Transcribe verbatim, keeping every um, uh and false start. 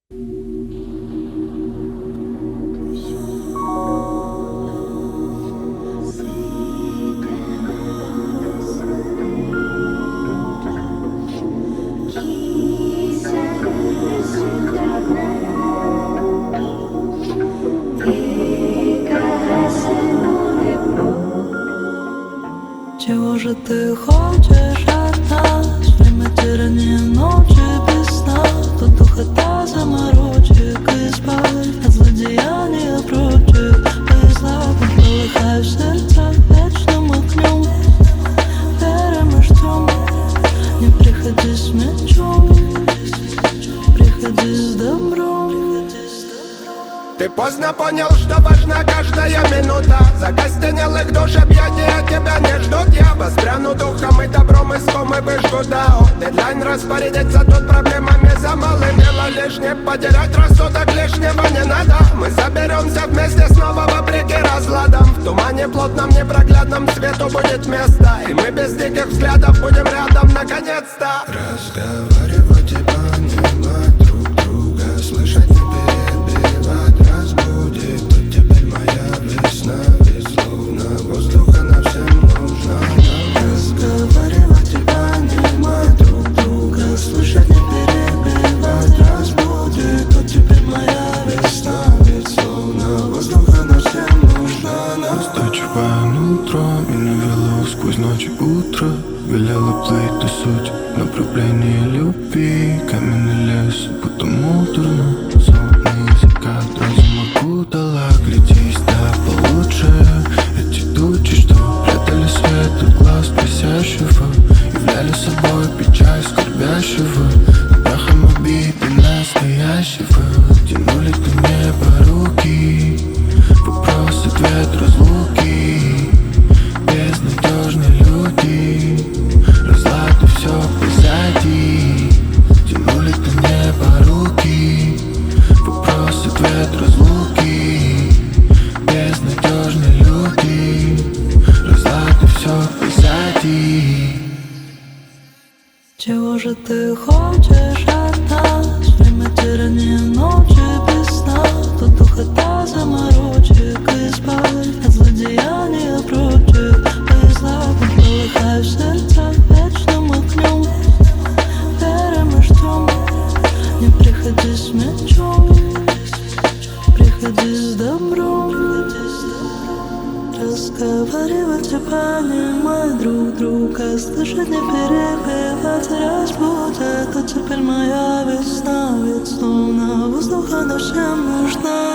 Чего же ты хочешь от нас? Время тирания ночи без сна. Тут духота заморочек. Избавь от злодеяния прочих. Бесславно полыхай в сердцах вечным огнем. Верим и ждем. Не приходи с мечом, приходи с добром. Ты поздно понял, что важна каждая минута. Закостенелых душ объятия тебя не ждут. Я воспряну духом и добром иском и выжгу дао. Дедлайн распорядиться тут проблемами за малым. Дело лишнее, потерять рассудок лишнего не надо. Мы соберемся вместе снова вопреки разладам. В тумане плотном непроглядном свету будет место. И мы без диких взглядов будем рядом наконец-то. Разговаривать и понимать друг друга, слышать не перебивать. Разбудит, тут теперь моя весна. Ведь словно воздуха нам всем нужна. Разговаривать и понимать друг друга, слышать не перебивать. Разбудит, тут теперь моя весна. Ведь словно воздуха нам всем нужна. Устойчивое утро меня вело сквозь ночь и утро. Велела плыть до суть направление любви. Каменный лес, будто муторно. Золотный закат, разум окутала. Глядись, да получше. Эти тучи, что прятали свет от глаз просящего, являли собой печаль скорбящего. Прахом обиды настоящего тянули к небу руки. Вопрос, ответ, разлуки. Безнадежные люди, разлад и все позади. Тянули к небу руки. Вопрос, ответ, разлуки. Безнадежные люди, разлад и все позади. Чего же ты хочешь от нас? Время тирания ночи без сна. Тут духота заморочек. Избавь от злодеяния прочих. Бесславно полыхай в сердцах вечным огнем. Верим и ждем. Не приходи с мечом, приходи с добром. Разговаривать и понимать друг друга, слышать, не перебивать. Разбудит, тут теперь моя весна. Ведь словно воздуха нам всем нужна.